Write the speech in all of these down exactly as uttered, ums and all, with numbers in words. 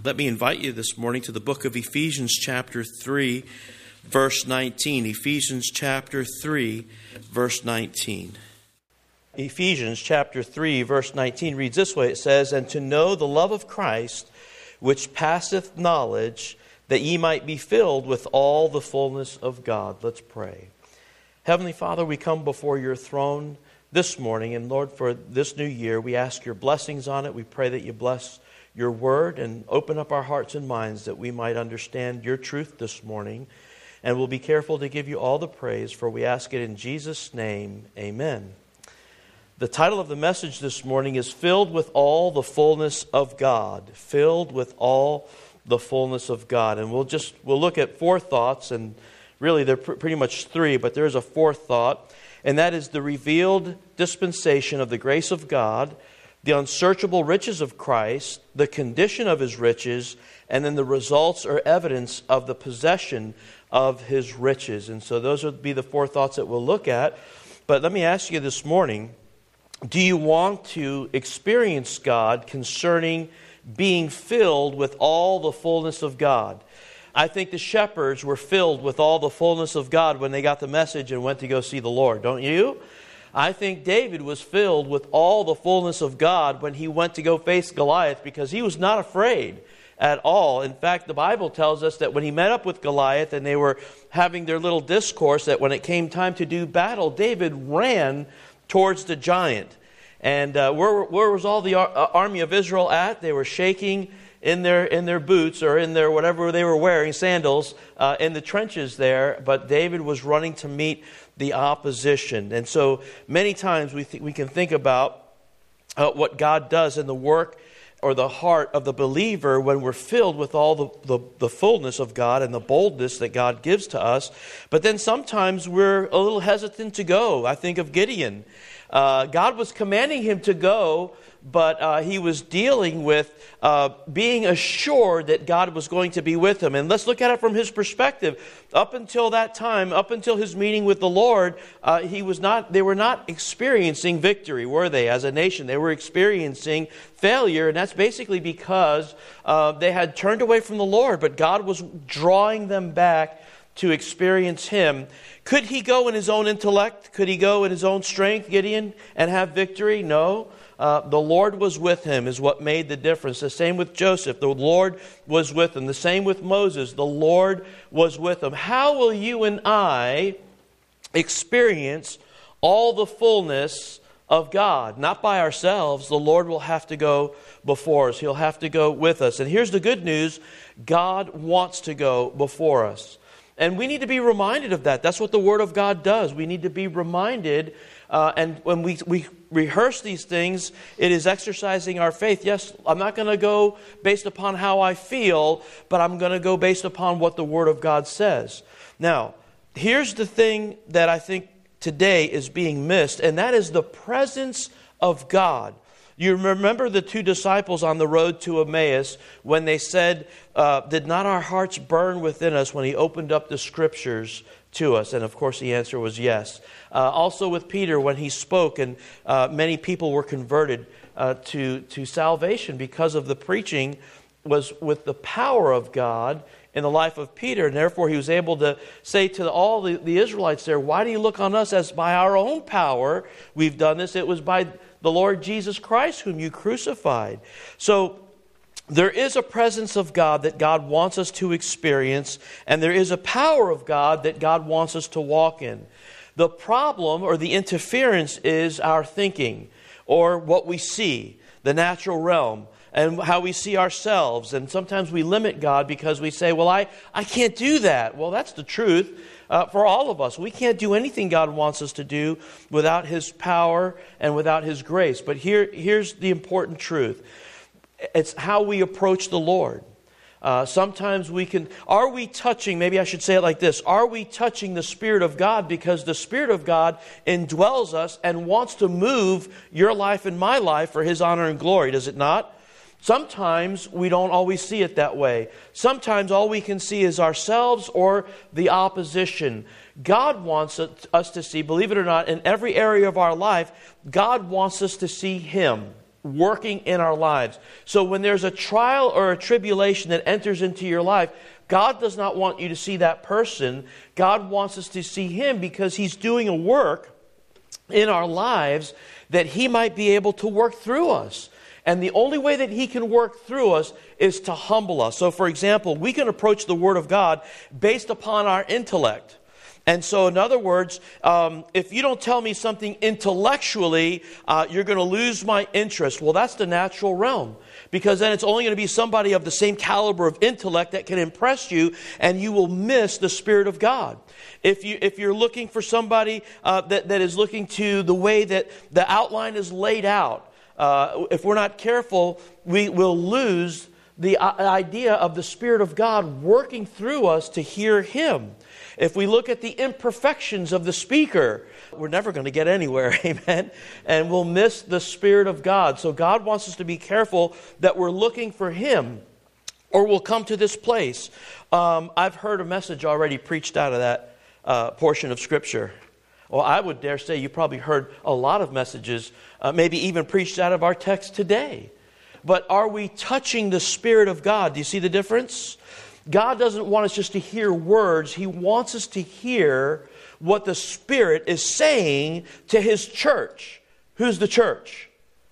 Let me invite you this morning to the book of Ephesians chapter three, verse nineteen. Ephesians chapter three, verse nineteen. Ephesians chapter three, verse nineteen reads this way. It says, "And to know the love of Christ, which passeth knowledge, that ye might be filled with all the fullness of God." Let's pray. Heavenly Father, we come before your throne this morning, and Lord, for this new year, we ask your blessings on it. We pray that you bless your word and open up our hearts and minds that we might understand your truth this morning. And we'll be careful to give you all the praise, for we ask it in Jesus' name. Amen. The title of the message this morning is Filled with All the Fullness of God. Filled with all the fullness of God. And we'll just, we'll look at four thoughts, and really they're pr- pretty much three, but there's a fourth thought. And that is the revealed dispensation of the grace of God, the unsearchable riches of Christ, the condition of His riches, and then the results or evidence of the possession of His riches. And so those would be the four thoughts that we'll look at. But let me ask you this morning, do you want to experience God concerning being filled with all the fullness of God? I think the shepherds were filled with all the fullness of God when they got the message and went to go see the Lord, don't you? I think David was filled with all the fullness of God when he went to go face Goliath, because he was not afraid at all. In fact, the Bible tells us that when he met up with Goliath and they were having their little discourse, that when it came time to do battle, David ran towards the giant. And uh, where, where was all the ar- army of Israel at? They were shaking in their in their boots or in their whatever they were wearing, sandals, uh, in the trenches there. But David was running to meet the opposition. And so many times we th- we can think about uh, what God does in the work or the heart of the believer when we're filled with all the, the, the fullness of God and the boldness that God gives to us. But then sometimes we're a little hesitant to go. I think of Gideon. Uh, God was commanding him to go, but uh, he was dealing with uh, being assured that God was going to be with him. And let's look at it from his perspective. Up until that time, up until his meeting with the Lord, uh, he was not. They were not experiencing victory, were they? As a nation, they were experiencing failure, and that's basically because uh, they had turned away from the Lord. But God was drawing them back to experience Him. Could he go in his own intellect? Could he go in his own strength, Gideon, and have victory? No. Uh, the Lord was with him is what made the difference. The same with Joseph. The Lord was with him. The same with Moses. The Lord was with him. How will you and I experience all the fullness of God? Not by ourselves. The Lord will have to go before us. He'll have to go with us. And here's the good news. God wants to go before us. And we need to be reminded of that. That's what the Word of God does. We need to be reminded. Uh, and when we, we rehearse these things, it is exercising our faith. Yes, I'm not going to go based upon how I feel, but I'm going to go based upon what the Word of God says. Now, here's the thing that I think today is being missed, and that is the presence of God. You remember the two disciples on the road to Emmaus when they said, uh, did not our hearts burn within us when He opened up the Scriptures to us? And of course the answer was yes. Uh, also with Peter when he spoke, and uh, many people were converted uh, to, to salvation because of the preaching was with the power of God in the life of Peter. And therefore he was able to say to all the, the Israelites there, why do you look on us as by our own power we've done this? It was by the Lord Jesus Christ whom you crucified. So there is a presence of God that God wants us to experience, and there is a power of God that God wants us to walk in. The problem or the interference is our thinking, or what we see, the natural realm, and how we see ourselves. And sometimes we limit God because we say, well, I, I can't do that. Well, that's the truth. Uh, for all of us, we can't do anything God wants us to do without His power and without His grace. But here, here's the important truth. It's how we approach the Lord. Uh, sometimes we can, are we touching, maybe I should say it like this, are we touching the Spirit of God because the Spirit of God indwells us and wants to move your life and my life for His honor and glory, does it not? Sometimes we don't always see it that way. Sometimes all we can see is ourselves or the opposition. God wants us to see, believe it or not, in every area of our life, God wants us to see Him. working in our lives. So when there's a trial or a tribulation that enters into your life, God does not want you to see that person. God wants us to see Him because He's doing a work in our lives that He might be able to work through us. And the only way that He can work through us is to humble us. So for example, we can approach the Word of God based upon our intellect. And so, in other words, um, if you don't tell me something intellectually, uh, you're going to lose my interest. Well, that's the natural realm. Because then it's only going to be somebody of the same caliber of intellect that can impress you, and you will miss the Spirit of God. If, you, if you're looking for somebody uh, that, that is looking to the way that the outline is laid out, uh, if we're not careful, we will lose the idea of the Spirit of God working through us to hear Him. If we look at the imperfections of the speaker, we're never going to get anywhere, amen? And we'll miss the Spirit of God. So God wants us to be careful that we're looking for Him, or we'll come to this place. Um, I've heard a message already preached out of that uh, portion of Scripture. Well, I would dare say you probably heard a lot of messages, uh, maybe even preached out of our text today. But are we touching the Spirit of God? Do you see the difference? God doesn't want us just to hear words. He wants us to hear what the Spirit is saying to His church. Who's the church?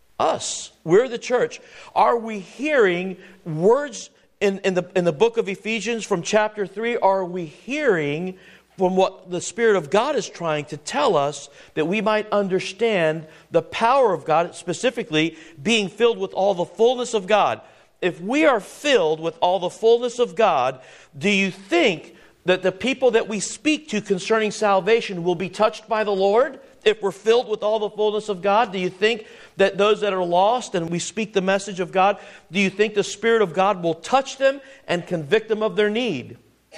Us. We're the church. Are we hearing words in, in, the, in the book of Ephesians from chapter three? Are we hearing from what the Spirit of God is trying to tell us, that we might understand the power of God, specifically being filled with all the fullness of God? If we are filled with all the fullness of God, do you think that the people that we speak to concerning salvation will be touched by the Lord? If we're filled with all the fullness of God, do you think that those that are lost and we speak the message of God, do you think the Spirit of God will touch them and convict them of their need?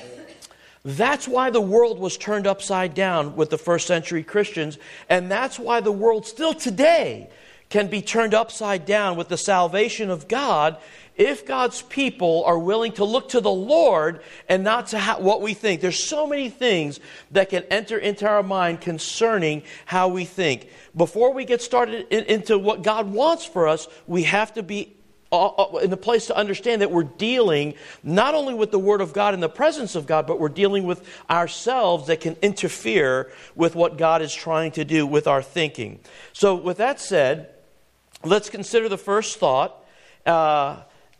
That's why the world was turned upside down with the first century Christians, and that's why the world still today can be turned upside down with the salvation of God, if God's people are willing to look to the Lord and not to ha- what we think. There's so many things that can enter into our mind concerning how we think. Before we get started in, into what God wants for us, we have to be in the place to understand that we're dealing not only with the Word of God and the presence of God, but we're dealing with ourselves that can interfere with what God is trying to do with our thinking. So with that said, let's consider the first thought uh,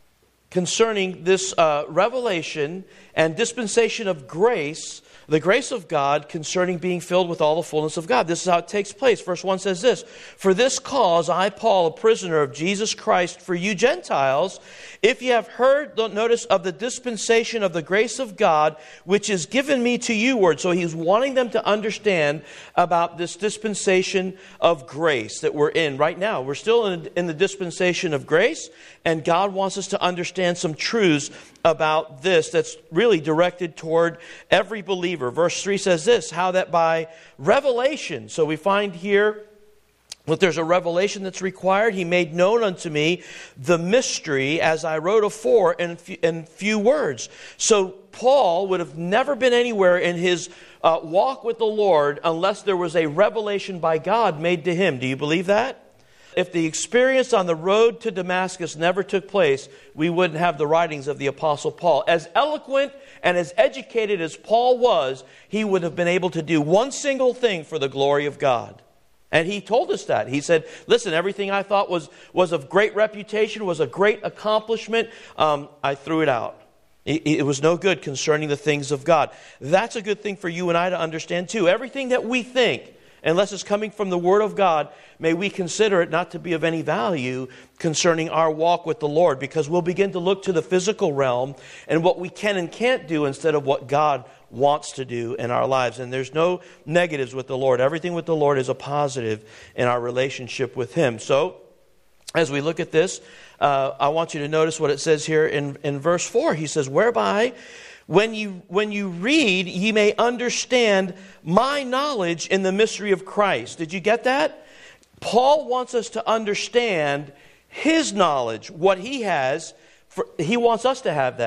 concerning this uh, revelation and dispensation of grace, the grace of God concerning being filled with all the fullness of God. This is how it takes place. Verse one says this: "For this cause I, Paul, a prisoner of Jesus Christ, for you Gentiles, if ye have heard, don't notice, of the dispensation of the grace of God, which is given me to you ward." So he's wanting them to understand about this dispensation of grace that we're in right now. We're still in, in the dispensation of grace, and God wants us to understand some truths about this that's really directed toward every believer. Verse three says this: "How that by revelation," so we find here that there's a revelation that's required. "He made known unto me the mystery, as I wrote afore in few, in few words." So Paul would have never been anywhere in his uh, walk with the Lord unless there was a revelation by God made to him. Do you believe that? If the experience on the road to Damascus never took place, we wouldn't have the writings of the Apostle Paul. As eloquent and as educated as Paul was, he would have been able to do one single thing for the glory of God. And he told us that. He said, listen, everything I thought was, was of great reputation, was a great accomplishment, um, I threw it out. It, it was no good concerning the things of God. That's a good thing for you and I to understand too. Everything that we think, unless it's coming from the Word of God, may we consider it not to be of any value concerning our walk with the Lord, because we'll begin to look to the physical realm and what we can and can't do instead of what God wants to do in our lives. And there's no negatives with the Lord. Everything with the Lord is a positive in our relationship with Him. So, as we look at this, uh, I want you to notice what it says here in, in verse four. He says, "Whereby When you, when you read, ye may understand my knowledge in the mystery of Christ." Did you get that? Paul wants us to understand his knowledge, what he has. For, he wants us to have that.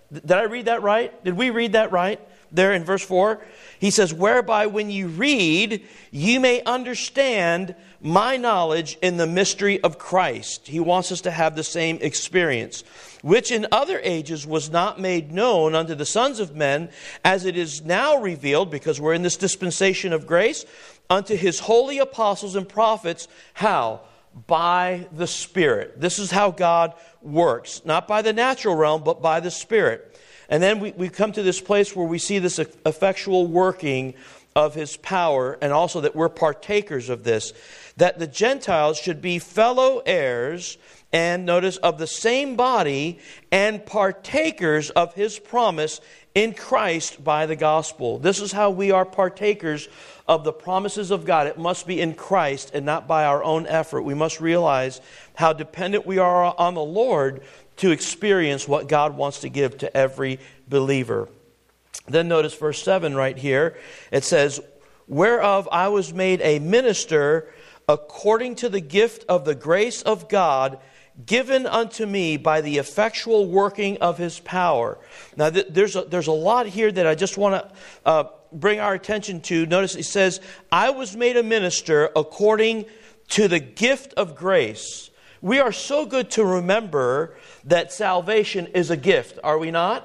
Did I read that right? Did we read that right? There in verse four, he says, whereby when you read, you may understand my knowledge in the mystery of Christ. He wants us to have the same experience, which in other ages was not made known unto the sons of men, as it is now revealed, because we're in this dispensation of grace, unto his holy apostles and prophets. How? By the Spirit. This is how God works. Not by the natural realm, but by the Spirit. And then we, we come to this place where we see this effectual working of his power, and also that we're partakers of this. That the Gentiles should be fellow heirs, and notice, of the same body, and partakers of his promise in Christ by the gospel. This is how we are partakers of the promises of God. It must be in Christ and not by our own effort. We must realize how dependent we are on the Lord to experience what God wants to give to every believer. Then notice verse seven right here. It says, whereof I was made a minister according to the gift of the grace of God given unto me by the effectual working of his power. Now th- there's, a, there's a lot here that I just want to uh, bring our attention to. Notice it says, I was made a minister according to the gift of grace. We are so good to remember that salvation is a gift, are we not?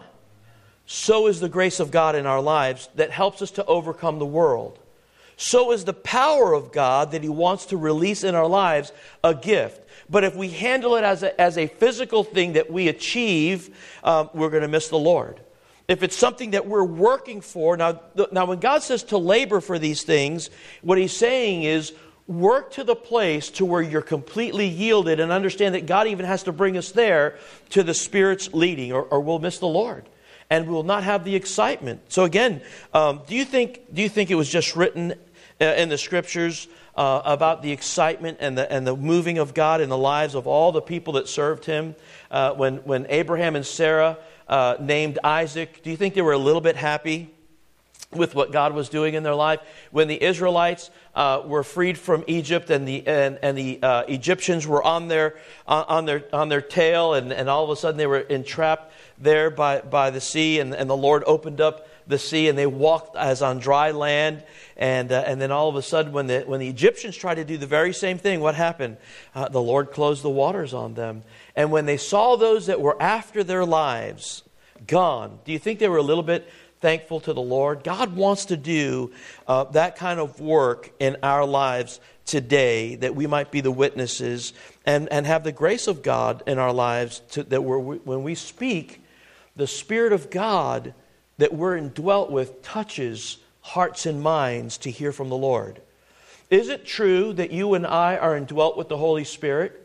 So is the grace of God in our lives that helps us to overcome the world. So is the power of God that he wants to release in our lives a gift. But if we handle it as a, as a physical thing that we achieve, um, we're going to miss the Lord. If it's something that we're working for, now, now when God says to labor for these things, what he's saying is, work to the place to where you're completely yielded, and understand that God even has to bring us there to the Spirit's leading, or, or we'll miss the Lord and we'll not have the excitement. So again, um, do you think do you think it was just written uh, in the Scriptures uh, about the excitement and the and the moving of God in the lives of all the people that served him? Uh, when when Abraham and Sarah uh, named Isaac, do you think they were a little bit happy with what God was doing in their life? When the Israelites uh, were freed from Egypt, and the and, and the uh, Egyptians were on their on, on their on their tail, and, and all of a sudden they were entrapped there by, by the sea, and, and the Lord opened up the sea, and they walked as on dry land. And uh, and then all of a sudden, when the when the Egyptians tried to do the very same thing, what happened? Uh, the Lord closed the waters on them. And when they saw those that were after their lives gone, do you think they were a little bit thankful to the Lord? God wants to do uh, that kind of work in our lives today, that we might be the witnesses and, and have the grace of God in our lives, to, that we're, when we speak, the Spirit of God that we're indwelt with touches hearts and minds to hear from the Lord. Is it true that you and I are indwelt with the Holy Spirit?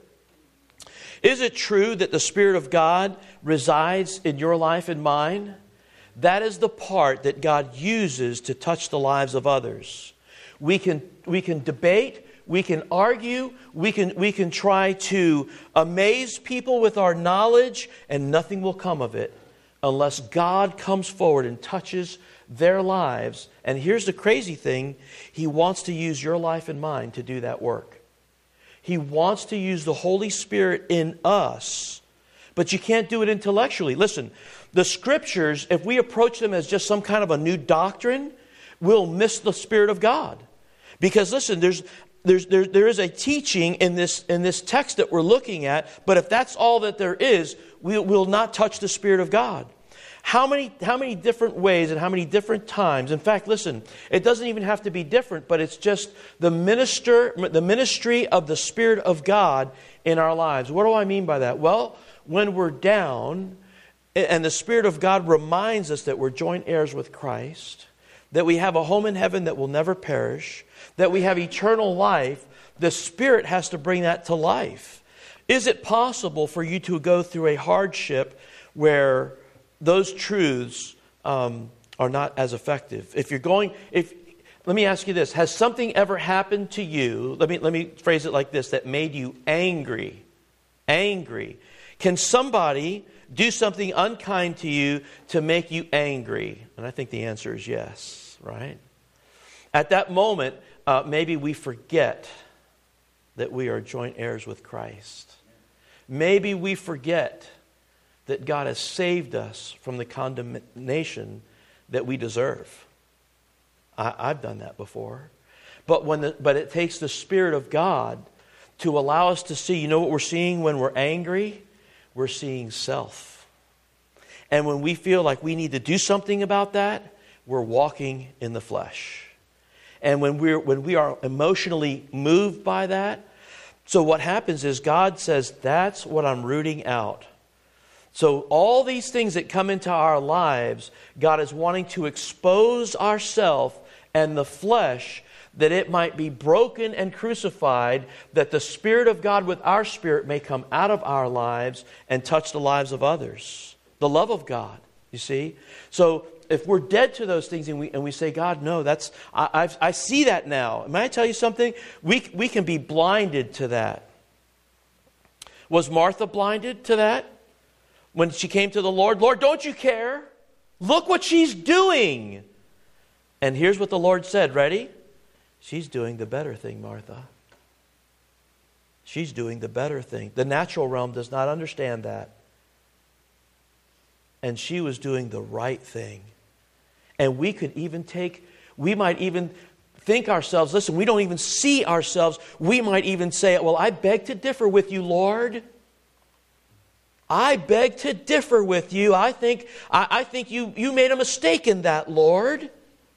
Is it true that the Spirit of God resides in your life and mine? That is the part that God uses to touch the lives of others. We can we can debate, we can argue, we can we can try to amaze people with our knowledge, and nothing will come of it unless God comes forward and touches their lives. And here's the crazy thing, He wants to use your life and mine to do that work. He wants to use the Holy Spirit in us, but you can't do it intellectually. Listen, the Scriptures, if we approach them as just some kind of a new doctrine, we'll miss the Spirit of God. Because listen, there's there's there, there is a teaching in this in this text that we're looking at, but if that's all that there is, we will not touch the Spirit of God. How many how many different ways and how many different times? In fact, listen, it doesn't even have to be different, but it's just the minister the ministry of the Spirit of God in our lives. What do I mean by that? Well, when we're down, and the Spirit of God reminds us that we're joint heirs with Christ, that we have a home in heaven that will never perish, that we have eternal life, the Spirit has to bring that to life. Is it possible for you to go through a hardship where those truths um, are not as effective? If you're going, if let me ask you this: has something ever happened to you? Let me let me phrase it like this: that made you angry, angry. Can somebody do something unkind to you to make you angry? And I think the answer is yes, right? At that moment, uh, maybe we forget that we are joint heirs with Christ. Maybe we forget that God has saved us from the condemnation that we deserve. I, I've done that before. But when the, but it takes the Spirit of God to allow us to see. You know what we're seeing when we're angry? We're seeing self. And when we feel like we need to do something about that, we're walking in the flesh. And when we're when we are emotionally moved by that, so what happens is God says, that's what I'm rooting out. So all these things that come into our lives, God is wanting to expose ourselves and the flesh, that it might be broken and crucified, that the Spirit of God with our spirit may come out of our lives and touch the lives of others. The love of God, you see. So if we're dead to those things and we and we say, God, no, that's I I've, I see that now. May I tell you something? We we can be blinded to that. Was Martha blinded to that? When she came to the Lord, Lord, don't you care? Look what she's doing. And here's what the Lord said. Ready? She's doing the better thing, Martha. She's doing the better thing. The natural realm does not understand that. And she was doing the right thing. And we could even take, we might even think ourselves, listen, we don't even see ourselves. We might even say, well, I beg to differ with you, Lord. I beg to differ with you. I think I, I think you, you made a mistake in that, Lord.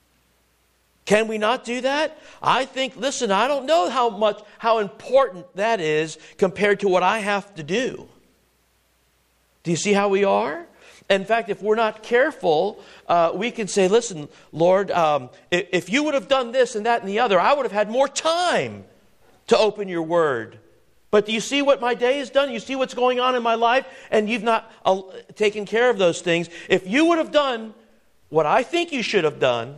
Can we not do that? I think, listen, I don't know how much, how important that is compared to what I have to do. Do you see how we are? In fact, if we're not careful, uh, we can say, listen, Lord, um, if, if you would have done this and that and the other, I would have had more time to open your word. But do you see what my day has done? You see what's going on in my life? And you've not uh, taken care of those things. If you would have done what I think you should have done,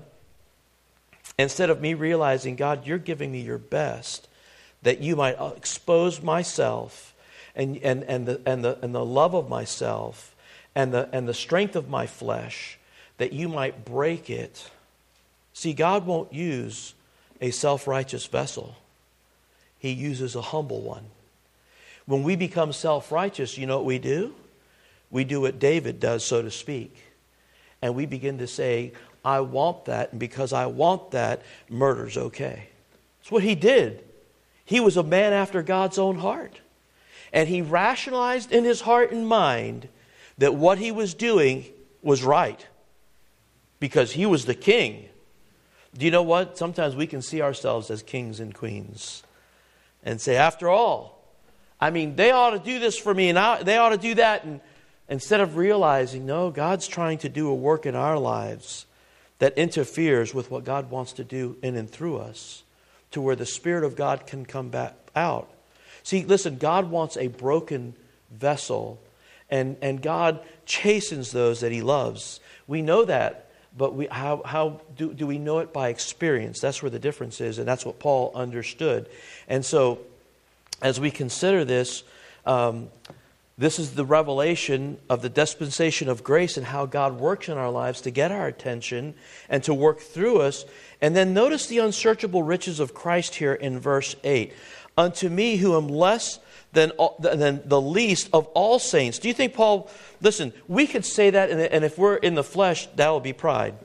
instead of me realizing, God, you're giving me your best, that you might expose myself and, and, and, the, and, the, and the love of myself and the, and the strength of my flesh, that you might break it. See, God won't use a self-righteous vessel. He uses a humble one. When we become self-righteous, you know what we do? We do what David does, so to speak. And we begin to say, I want that, and because I want that, murder's okay. That's what he did. He was a man after God's own heart. And he rationalized in his heart and mind that what he was doing was right. Because he was the king. Do you know what? Sometimes we can see ourselves as kings and queens. And say, after all, I mean, they ought to do this for me, and I, they ought to do that. And instead of realizing, no, God's trying to do a work in our lives that interferes with what God wants to do in and through us, to where the Spirit of God can come back out. See, listen, God wants a broken vessel, and, and God chastens those that He loves. We know that, but we, how, how do, do we know it? By experience. That's where the difference is, and that's what Paul understood. And so, as we consider this, um, this is the revelation of the dispensation of grace and how God works in our lives to get our attention and to work through us. And then notice the unsearchable riches of Christ here in verse eight. Unto me who am less than, than the least of all saints. Do you think Paul, listen, we could say that, and if we're in the flesh, that will be pride.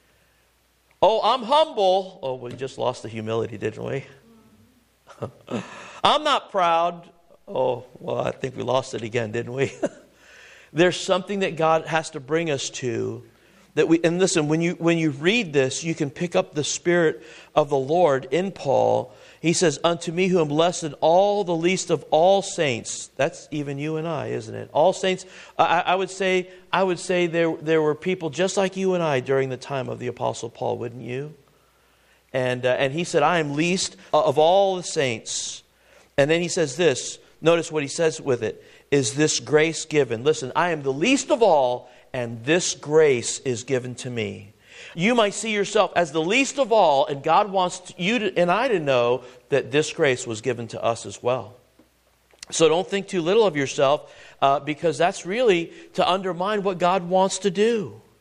Oh, I'm humble. Oh, we just lost the humility, didn't we? I'm not proud. Oh, well, I think we lost it again, didn't we? There's something that God has to bring us to. That we, and listen, when you when you read this, you can pick up the Spirit of the Lord in Paul. He says, unto me who am less than all the least of all saints. That's even you and I, isn't it? All saints. I, I would say, I would say there there were people just like you and I during the time of the Apostle Paul, wouldn't you? And uh, and he said, I am least of all the saints. And then he says this. Notice what he says with it. Is this grace given? Listen, I am the least of all, and this grace is given to me. You might see yourself as the least of all, and God wants you to, and I to know that this grace was given to us as well. So don't think too little of yourself, uh, because that's really to undermine what God wants to do.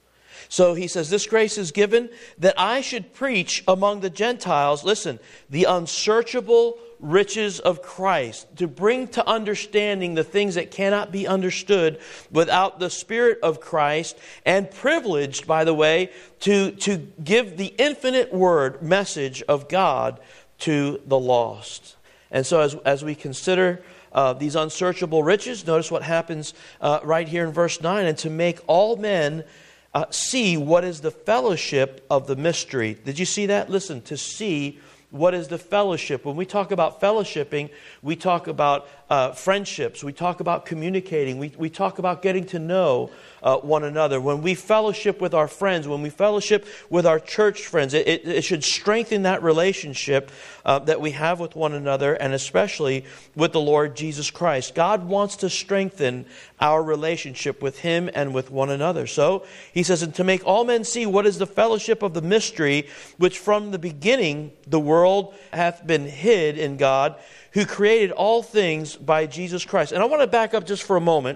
So he says, this grace is given that I should preach among the Gentiles, listen, the unsearchable riches of Christ, to bring to understanding the things that cannot be understood without the Spirit of Christ, and privileged, by the way, to, to give the infinite word message of God to the lost. And so as, as we consider uh, these unsearchable riches, notice what happens uh, right here in verse nine, and to make all men uh, see what is the fellowship of the mystery. Did you see that? Listen, to see what is the fellowship. When we talk about fellowshipping, we talk about uh, friendships. We talk about communicating. We, we talk about getting to know uh, one another. When we fellowship with our friends, when we fellowship with our church friends, it, it, it should strengthen that relationship uh, that we have with one another, and especially with the Lord Jesus Christ. God wants to strengthen our relationship with Him and with one another. So He says, and to make all men see what is the fellowship of the mystery, which from the beginning the world hath been hid in God, who created all things by Jesus Christ. And I want to back up just for a moment.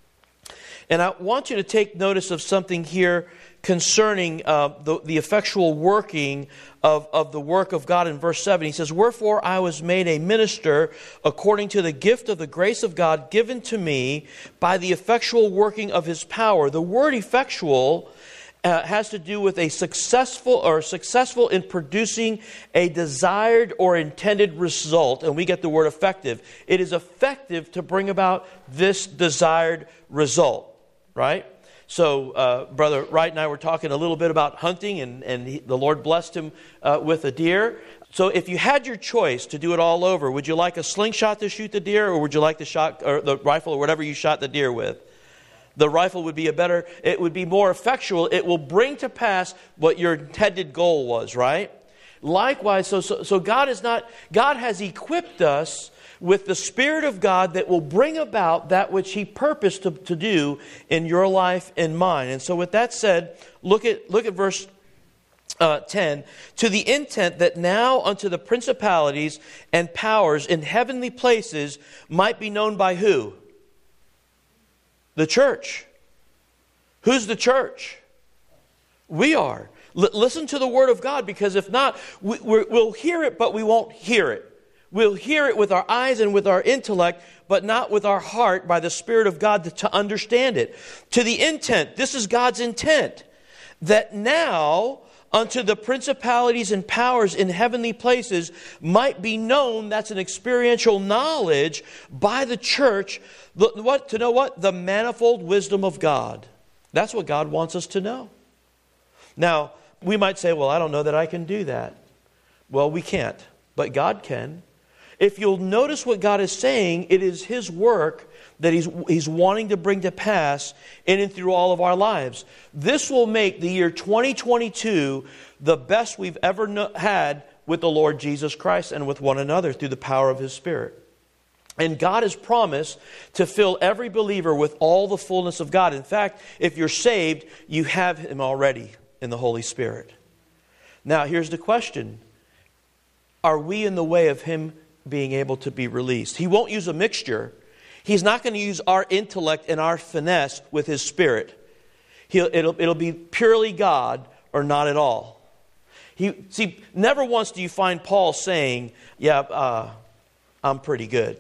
And I want you to take notice of something here concerning uh, the, the effectual working of, of the work of God in verse seven. He says, wherefore I was made a minister according to the gift of the grace of God given to me by the effectual working of His power. The word effectual Uh, has to do with a successful or successful in producing a desired or intended result. And we get the word effective. It is effective to bring about this desired result, right? So uh, Brother Wright and I were talking a little bit about hunting, and, and he, the Lord blessed him uh, with a deer. So if you had your choice to do it all over, would you like a slingshot to shoot the deer, or would you like the shot or the rifle or whatever you shot the deer with? The rifle would be a better, it would be more effectual. It will bring to pass what your intended goal was, right? Likewise, so, so, so God is not, God has equipped us with the Spirit of God that will bring about that which He purposed to, to do in your life and mine. And so with that said, look at, look at verse Uh, ten, to the intent that now unto the principalities and powers in heavenly places might be known by who? The church. Who's the church? We are. L- listen to the Word of God, because if not, we, we're, we'll hear it, but we won't hear it. We'll hear it with our eyes and with our intellect, but not with our heart by the Spirit of God to, to understand it. To the intent, this is God's intent, that now unto the principalities and powers in heavenly places might be known, that's an experiential knowledge by the church, what, to know what? The manifold wisdom of God. That's what God wants us to know. Now, we might say, well, I don't know that I can do that. Well, we can't, but God can. If you'll notice what God is saying, it is His work that He's, he's wanting to bring to pass in and through all of our lives. This will make the year twenty twenty-two the best we've ever no, had with the Lord Jesus Christ and with one another through the power of His Spirit. And God has promised to fill every believer with all the fullness of God. In fact, if you're saved, you have Him already in the Holy Spirit. Now, here's the question. Are we in the way of Him being able to be released? He won't use a mixture. He's not going to use our intellect and our finesse with His Spirit. He'll, it'll, it'll be purely God or not at all. He, see, never once do you find Paul saying, yeah, uh, I'm pretty good.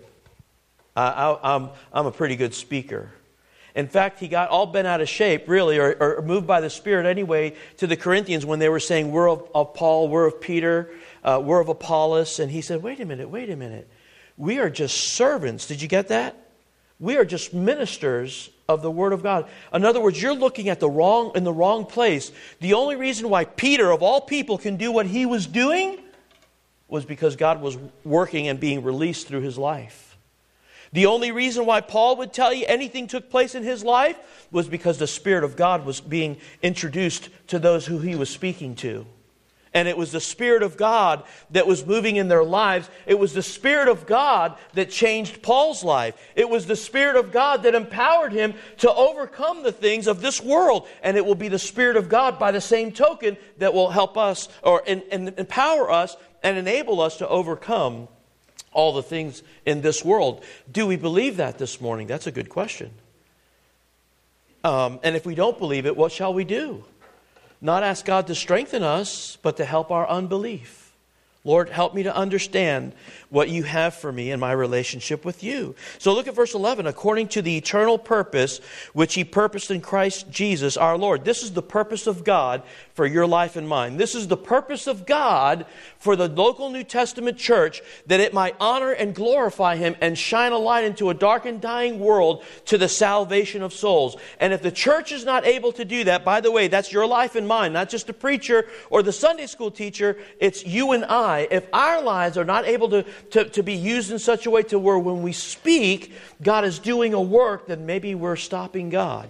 Uh, I, I'm, I'm a pretty good speaker. In fact, he got all bent out of shape, really, or, or moved by the Spirit anyway, to the Corinthians when they were saying, we're of, of Paul, we're of Peter, uh, we're of Apollos. And he said, wait a minute, wait a minute. We are just servants. Did you get that? We are just ministers of the Word of God. In other words, you're looking at the wrong in the wrong place. The only reason why Peter, of all people, can do what he was doing was because God was working and being released through his life. The only reason why Paul would tell you anything took place in his life was because the Spirit of God was being introduced to those who he was speaking to. And it was the Spirit of God that was moving in their lives. It was the Spirit of God that changed Paul's life. It was the Spirit of God that empowered him to overcome the things of this world. And it will be the Spirit of God, by the same token, that will help us or and, and empower us and enable us to overcome all the things in this world. Do we believe that this morning? That's a good question. Um, and if we don't believe it, what shall we do? not ask God to strengthen us, but to help our unbelief. Lord, help me to understand what you have for me in my relationship with you. So look at verse eleven. According to the eternal purpose which he purposed in Christ Jesus our Lord. This is the purpose of God for your life and mine. This is the purpose of God for the local New Testament church, that it might honor and glorify him and shine a light into a dark and dying world to the salvation of souls. And if the church is not able to do that, by the way, that's your life and mine, not just the preacher or the Sunday school teacher, it's you and I. If our lives are not able to, to, to be used in such a way to where when we speak, God is doing a work, then maybe we're stopping God.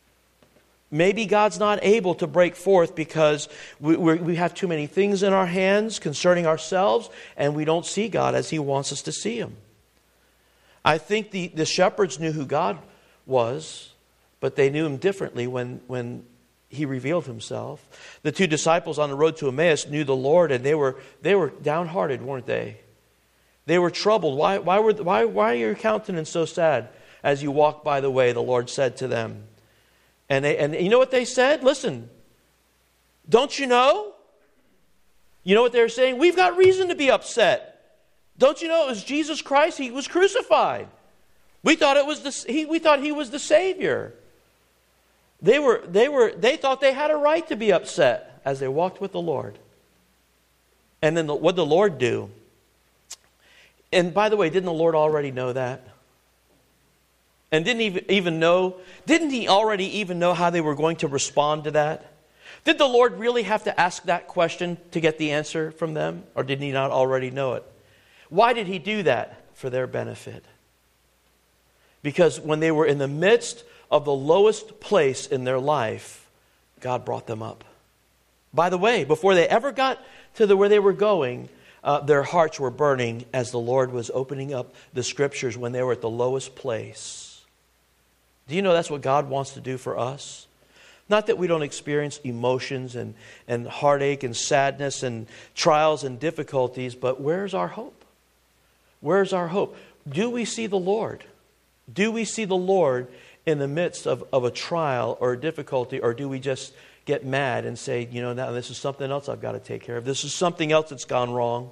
Maybe God's not able to break forth because we, we we have too many things in our hands concerning ourselves, and we don't see God as he wants us to see him. I think the, the shepherds knew who God was, but they knew him differently when, when he revealed himself. The two disciples on the road to Emmaus knew the Lord, and they were they were downhearted, weren't they? They were troubled. Why why were why why are your countenance so sad as you walk by the way? The Lord said to them. And they, and you know what they said? Listen, don't you know? You know what they were saying? We've got reason to be upset. Don't you know it was Jesus Christ? He was crucified. We thought it was the he, we thought he was the Savior. They were they were they thought they had a right to be upset as they walked with the Lord. And then the, what did the Lord do? And by the way, didn't the Lord already know that? And didn't even, even know, didn't he already even know how they were going to respond to that? Did the Lord really have to ask that question to get the answer from them? Or did he not already know it? Why did he do that? For their benefit. Because when they were in the midst of the lowest place in their life, God brought them up. By the way, before they ever got to the, where they were going, uh, their hearts were burning as the Lord was opening up the Scriptures when they were at the lowest place. Do you know that's what God wants to do for us? Not that we don't experience emotions and, and heartache and sadness and trials and difficulties, but where's our hope? Where's our hope? Do we see the Lord? Do we see the Lord in the midst of, of a trial or a difficulty, or do we just get mad and say, you know, now this is something else I've got to take care of. This is something else that's gone wrong.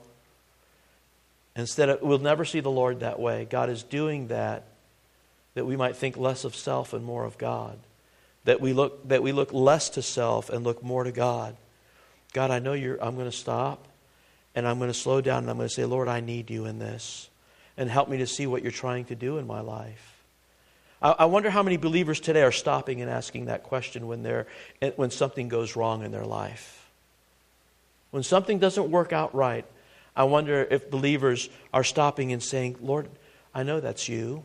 Instead of, we'll never see the Lord that way. God is doing that, that we might think less of self and more of God. That we look that we look less to self and look more to God. God, I know you're I'm going to stop and I'm going to slow down and I'm going to say, Lord, I need you in this. And help me to see what you're trying to do in my life. I, I wonder how many believers today are stopping and asking that question when they're when something goes wrong in their life. When something doesn't work out right, I wonder if believers are stopping and saying, Lord, I know that's you.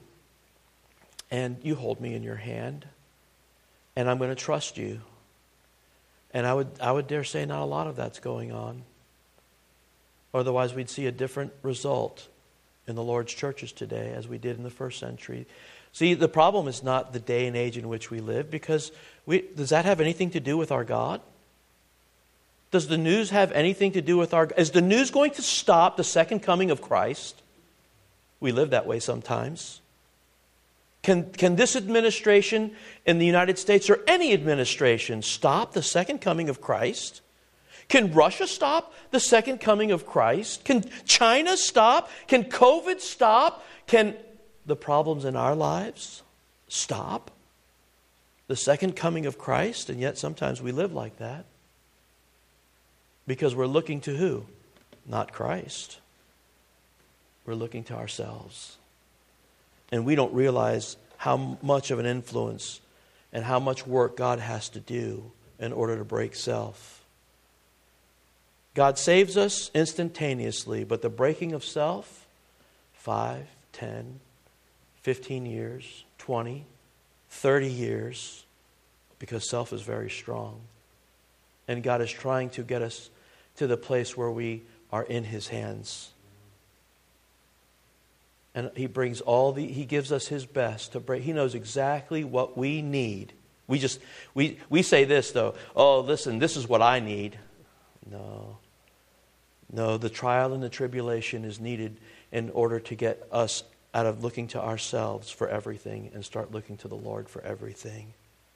And you hold me in your hand, and I'm going to trust you. And I would I would dare say not a lot of that's going on. Otherwise, we'd see a different result in the Lord's churches today as we did in the first century. See, the problem is not the day and age in which we live, because we, does that have anything to do with our God? Does the news have anything to do with our... Is the news going to stop the second coming of Christ? We live that way sometimes. Can, can this administration in the United States or any administration stop the second coming of Christ? Can Russia stop the second coming of Christ? Can China stop? Can COVID stop? Can the problems in our lives stop the second coming of Christ? And yet sometimes we live like that because we're looking to who? Not Christ. We're looking to ourselves. And we don't realize how much of an influence and how much work God has to do in order to break self. God saves us instantaneously, but the breaking of self, five, ten, fifteen years, twenty, thirty years, because self is very strong. And God is trying to get us to the place where we are in His hands. And He brings all the, He gives us His best to break. He knows exactly what we need. We just, we, we say this though, oh, listen, this is what I need. No. No, the trial and the tribulation is needed in order to get us out of looking to ourselves for everything and start looking to the Lord for everything.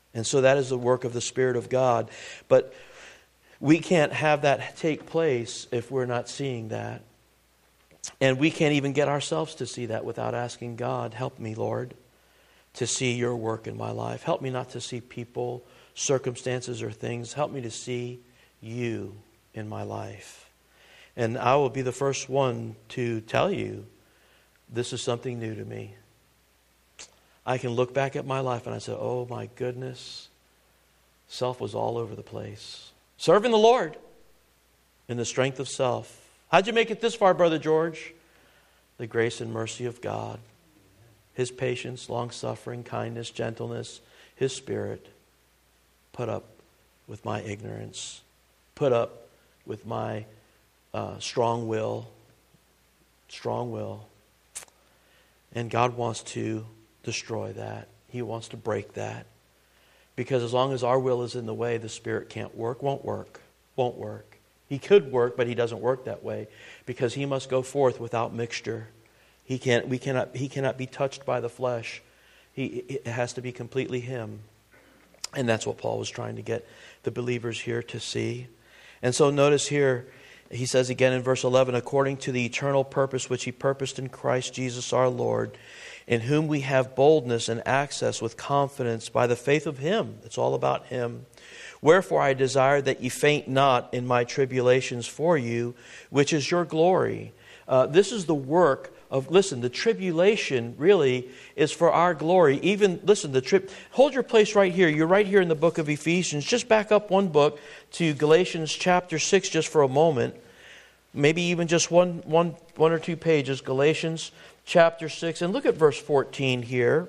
And so that is the work of the Spirit of God. But we can't have that take place if we're not seeing that. And we can't even get ourselves to see that without asking God, help me, Lord, to see your work in my life. Help me not to see people, circumstances, or things. Help me to see you in my life. And I will be the first one to tell you, this is something new to me. I can look back at my life and I say, oh my goodness, self was all over the place. Serving the Lord in the strength of self. How'd you make it this far, Brother George? The grace and mercy of God. His patience, long-suffering, kindness, gentleness, His Spirit. Put up with my ignorance. Put up with my uh, strong will. Strong will. And God wants to destroy that. He wants to break that. Because as long as our will is in the way, the Spirit can't work, won't work, won't work. He could work, but He doesn't work that way. Because He must go forth without mixture. He can't, we cannot, he cannot be touched by the flesh. He, it has to be completely Him. And that's what Paul was trying to get the believers here to see. And so notice here, he says again in verse eleven, according to the eternal purpose which He purposed in Christ Jesus our Lord, in whom we have boldness and access with confidence by the faith of Him. It's all about Him. Wherefore I desire that ye faint not in my tribulations for you, which is your glory. Uh, this is the work of, listen, the tribulation really is for our glory. Even, listen, the trip. Hold your place right here. You're right here in the book of Ephesians. Just back up one book to Galatians chapter six just for a moment. Maybe even just one, one, one or two pages. Galatians chapter six. And look at verse fourteen here.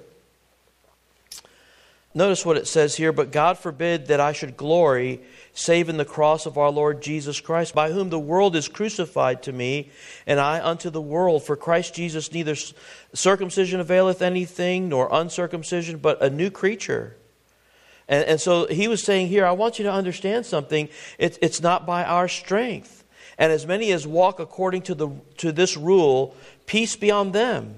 Notice what it says here. But God forbid that I should glory, save in the cross of our Lord Jesus Christ, by whom the world is crucified to me, and I unto the world. For Christ Jesus neither circumcision availeth anything, nor uncircumcision, but a new creature. And, and so he was saying here, I want you to understand something. It, it's not by our strength. And as many as walk according to the to this rule, peace be on them,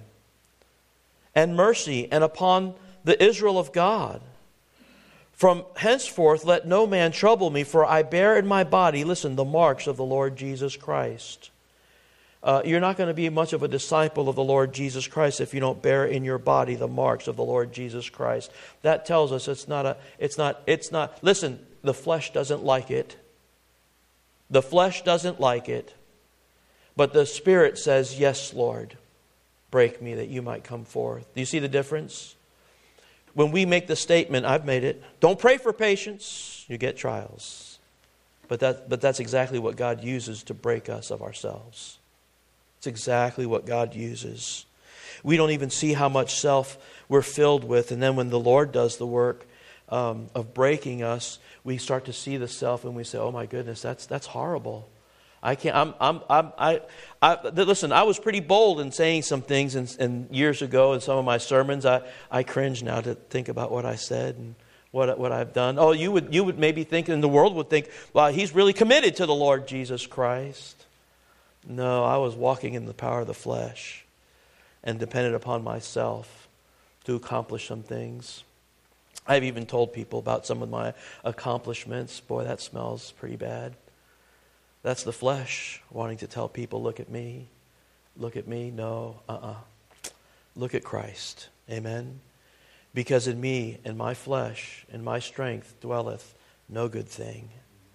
and mercy, and upon the Israel of God. From henceforth let no man trouble me, for I bear in my body, listen, the marks of the Lord Jesus Christ. Uh, you're not going to be much of a disciple of the Lord Jesus Christ if you don't bear in your body the marks of the Lord Jesus Christ. That tells us it's not a, it's not, it's not, listen, the flesh doesn't like it. The flesh doesn't like it. But the Spirit says, yes, Lord, break me that you might come forth. Do you see the difference? When we make the statement, I've made it, don't pray for patience, you get trials. But that, but that's exactly what God uses to break us of ourselves. It's exactly what God uses. We don't even see how much self we're filled with. And then when the Lord does the work um, of breaking us, we start to see the self and we say, oh my goodness, that's that's horrible. I can't, I'm, I'm, I'm, I, I, listen, I was pretty bold in saying some things and, and years ago in some of my sermons. I, I cringe now to think about what I said and what, what I've done. Oh, you would, you would maybe think, and the world would think, well, he's really committed to the Lord Jesus Christ. No, I was walking in the power of the flesh and dependent upon myself to accomplish some things. I've even told people about some of my accomplishments. Boy, that smells pretty bad. That's the flesh wanting to tell people, look at me, look at me. No, uh-uh. Look at Christ. Amen? Because in me, in my flesh, in my strength dwelleth no good thing.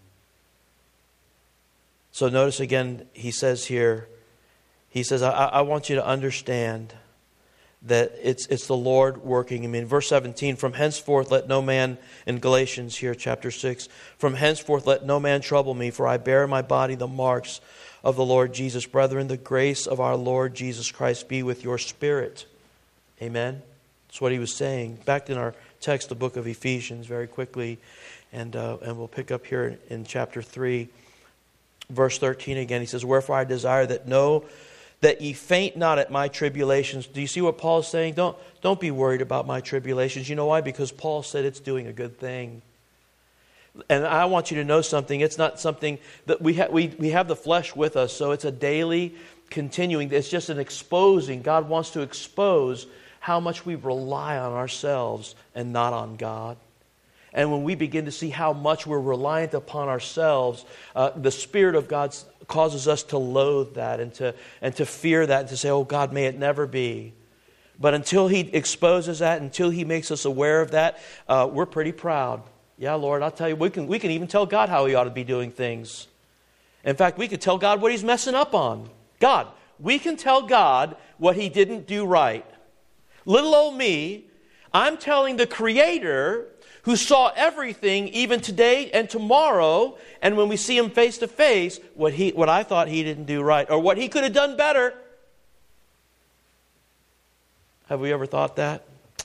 So notice again, he says here, he says, I, I want you to understand that it's it's the Lord working in me. In verse seventeen, from henceforth let no man, in Galatians here, chapter six, from henceforth let no man trouble me, for I bear in my body the marks of the Lord Jesus. Brethren, the grace of our Lord Jesus Christ be with your spirit. Amen? That's what he was saying. Back in our text, the book of Ephesians, very quickly, and uh, and we'll pick up here in chapter three, verse thirteen again. He says, wherefore I desire that no that ye faint not at my tribulations. Do you see what Paul is saying? Don't, don't be worried about my tribulations. You know why? Because Paul said it's doing a good thing. And I want you to know something. It's not something that we, ha- we, we have the flesh with us, so it's a daily continuing. It's just an exposing. God wants to expose how much we rely on ourselves and not on God. And when we begin to see how much we're reliant upon ourselves, uh, the Spirit of God causes us to loathe that and to, and to fear that and to say, oh God, may it never be. But until He exposes that, until He makes us aware of that, uh, we're pretty proud. Yeah, Lord, I'll tell you, we can, we can even tell God how He ought to be doing things. In fact, we could tell God what He's messing up on. God, we can tell God what He didn't do right. Little old me, I'm telling the Creator who saw everything even today and tomorrow, and when we see Him face to face, what he, what I thought He didn't do right, or what He could have done better. Have we ever thought that?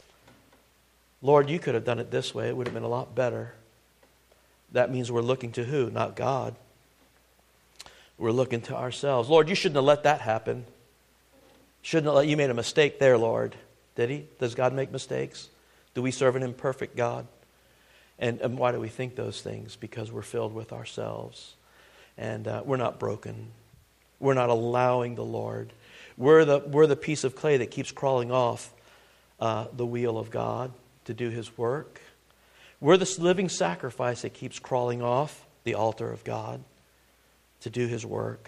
Lord, you could have done it this way. It would have been a lot better. That means we're looking to who? Not God. We're looking to ourselves. Lord, you shouldn't have let that happen. Shouldn't have let, you made a mistake there, Lord. Did He? Does God make mistakes? Do we serve an imperfect God? And, and why do we think those things? Because we're filled with ourselves. And uh, we're not broken. We're not allowing the Lord. We're the, we're the piece of clay that keeps crawling off uh, the wheel of God to do His work. We're the living sacrifice that keeps crawling off the altar of God to do His work.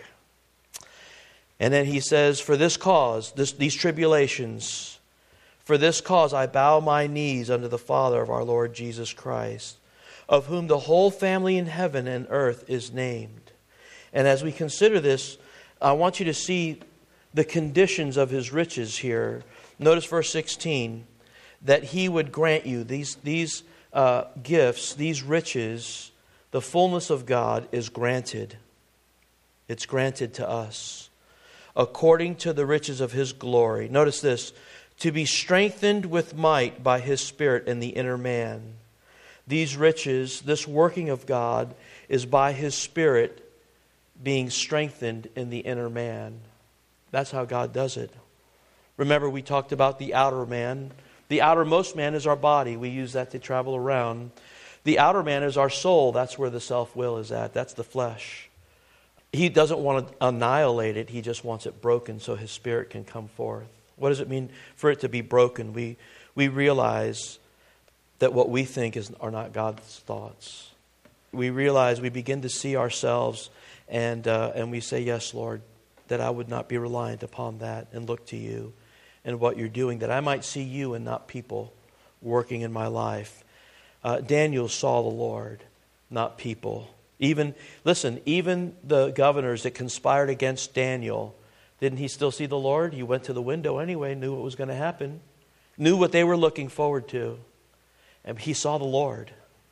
And then He says, for this cause, this, these tribulations, for this cause I bow my knees unto the Father of our Lord Jesus Christ, of whom the whole family in heaven and earth is named. And as we consider this, I want you to see the conditions of His riches here. Notice verse sixteen, that He would grant you these, these uh, gifts, these riches, the fullness of God is granted. It's granted to us according to the riches of His glory. Notice this, to be strengthened with might by His Spirit in the inner man. These riches, this working of God, is by His Spirit being strengthened in the inner man. That's how God does it. Remember, we talked about the outer man. The outermost man is our body. We use that to travel around. The outer man is our soul. That's where the self-will is at. That's the flesh. He doesn't want to annihilate it. He just wants it broken so His Spirit can come forth. What does it mean for it to be broken? We we realize that what we think is are not God's thoughts. We realize, we begin to see ourselves and uh, and we say, yes, Lord, that I would not be reliant upon that and look to You and what You're doing, that I might see You and not people working in my life. Uh, Daniel saw the Lord, not people. Even, listen, even the governors that conspired against Daniel, didn't he still see the Lord? He went to the window anyway, knew what was going to happen, knew what they were looking forward to. And he saw the Lord.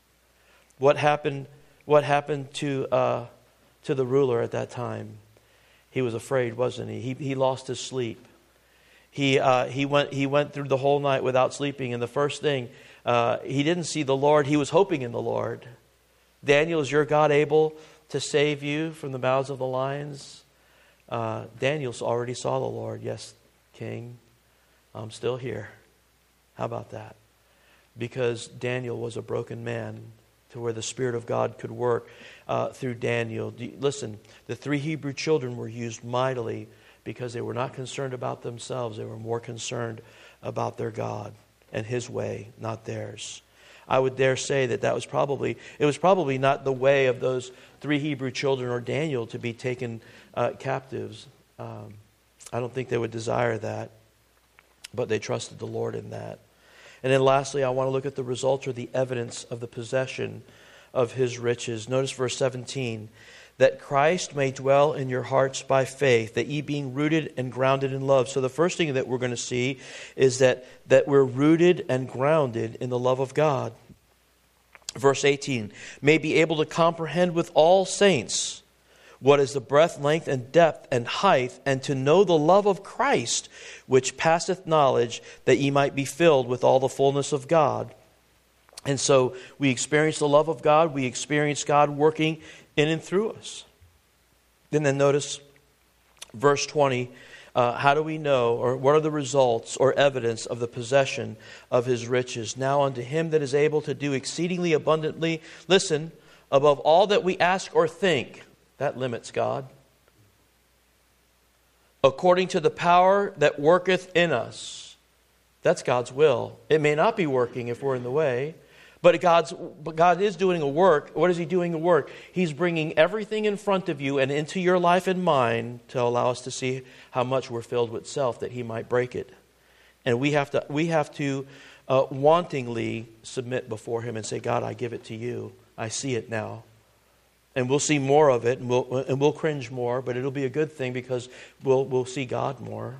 What happened, what happened to, uh, to the ruler at that time? He was afraid, wasn't he? He, he lost his sleep. He, uh, he, went, he went through the whole night without sleeping. And the first thing, uh, he didn't see the Lord. He was hoping in the Lord. Daniel, is your God able to save you from the mouths of the lions? Uh, Daniel already saw the Lord. Yes, King, I'm still here. How about that? Because Daniel was a broken man to where the Spirit of God could work uh, through Daniel. Listen, the three Hebrew children were used mightily because they were not concerned about themselves. They were more concerned about their God and His way, not theirs. I would dare say that that was probably, it was probably not the way of those three Hebrew children or Daniel to be taken uh, captives. Um, I don't think they would desire that, but they trusted the Lord in that. And then lastly, I want to look at the result or the evidence of the possession of His riches. Notice verse seventeen, that Christ may dwell in your hearts by faith, that ye being rooted and grounded in love. So the first thing that we're going to see is that, that we're rooted and grounded in the love of God. Verse eighteen, may be able to comprehend with all saints what is the breadth, length, and depth, and height, and to know the love of Christ, which passeth knowledge, that ye might be filled with all the fullness of God. And so we experience the love of God. We experience God working in and through us. And then notice verse twenty. Uh, how do we know, or what are the results or evidence of the possession of His riches? Now unto Him that is able to do exceedingly abundantly, listen, above all that we ask or think. That limits God. According to the power that worketh in us. That's God's will. It may not be working if we're in the way, But God's, but God is doing a work. What is He doing a work? He's bringing everything in front of you and into your life and mine to allow us to see how much we're filled with self, that He might break it. And we have to, we have to uh, wantingly submit before Him and say, God, I give it to you. I see it now. And we'll see more of it, and we'll, and we'll cringe more, but it'll be a good thing because we'll, we'll see God more.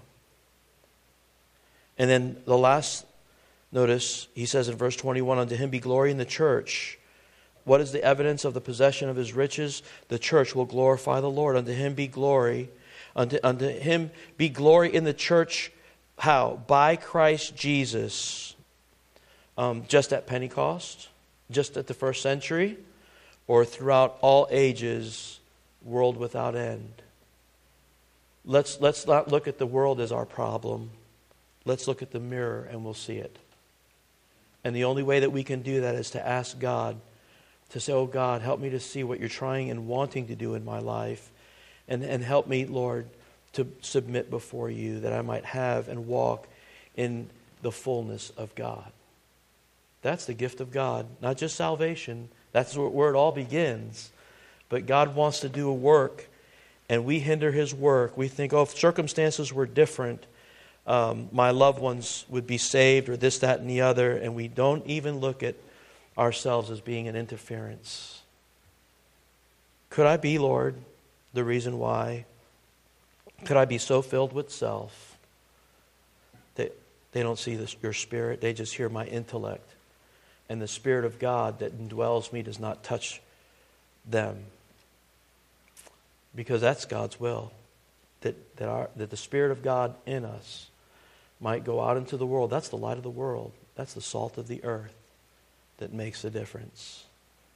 And then the last, notice, he says in verse twenty-one, unto Him be glory in the church. What is the evidence of the possession of His riches? The church will glorify the Lord. Unto Him be glory. Unto, unto Him be glory in the church. How? By Christ Jesus. Um, just at Pentecost? Just at the first century? Or throughout all ages, world without end? Let's, let's not look at the world as our problem. Let's look at the mirror and we'll see it. And the only way that we can do that is to ask God to say, oh God, help me to see what You're trying and wanting to do in my life. And, and help me, Lord, to submit before You that I might have and walk in the fullness of God. That's the gift of God. Not just salvation. That's where it all begins. But God wants to do a work and we hinder His work. We think, oh, if circumstances were different, Um, my loved ones would be saved or this, that, and the other. And we don't even look at ourselves as being an interference. Could I be, Lord, the reason why? Could I be so filled with self that they don't see this, Your Spirit? They just hear my intellect. And the Spirit of God that indwells me does not touch them. Because that's God's will. That, that, our, that the Spirit of God in us might go out into the world. That's the light of the world. That's the salt of the earth that makes a difference.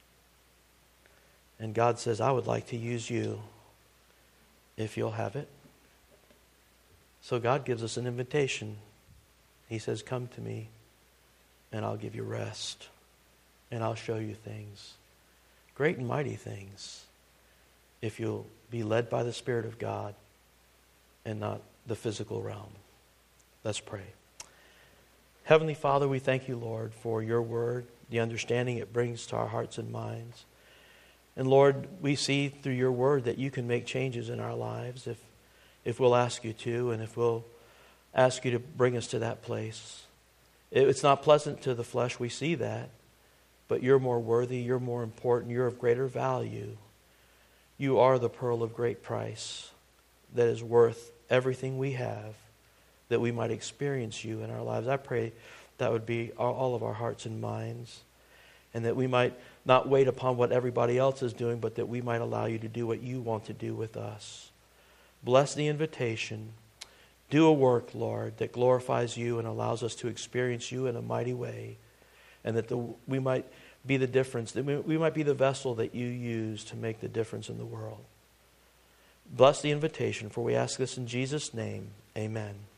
And God says, I would like to use you if you'll have it. So God gives us an invitation. He says, come to me and I'll give you rest. And I'll show you things. Great and mighty things. If you'll be led by the Spirit of God and not the physical realm. Let's pray. Heavenly Father, we thank You, Lord, for Your word, the understanding it brings to our hearts and minds. And Lord, we see through Your word that You can make changes in our lives if, if we'll ask You to, and if we'll ask You to bring us to that place. It's not pleasant to the flesh, we see that, but You're more worthy, You're more important, You're of greater value. You are the pearl of great price that is worth everything we have, that we might experience You in our lives. I pray that would be all of our hearts and minds, and that we might not wait upon what everybody else is doing, but that we might allow You to do what You want to do with us. Bless the invitation. Do a work, Lord, that glorifies You and allows us to experience You in a mighty way, and that the, we might be the difference, that we, we might be the vessel that You use to make the difference in the world. Bless the invitation, for we ask this in Jesus' name. Amen.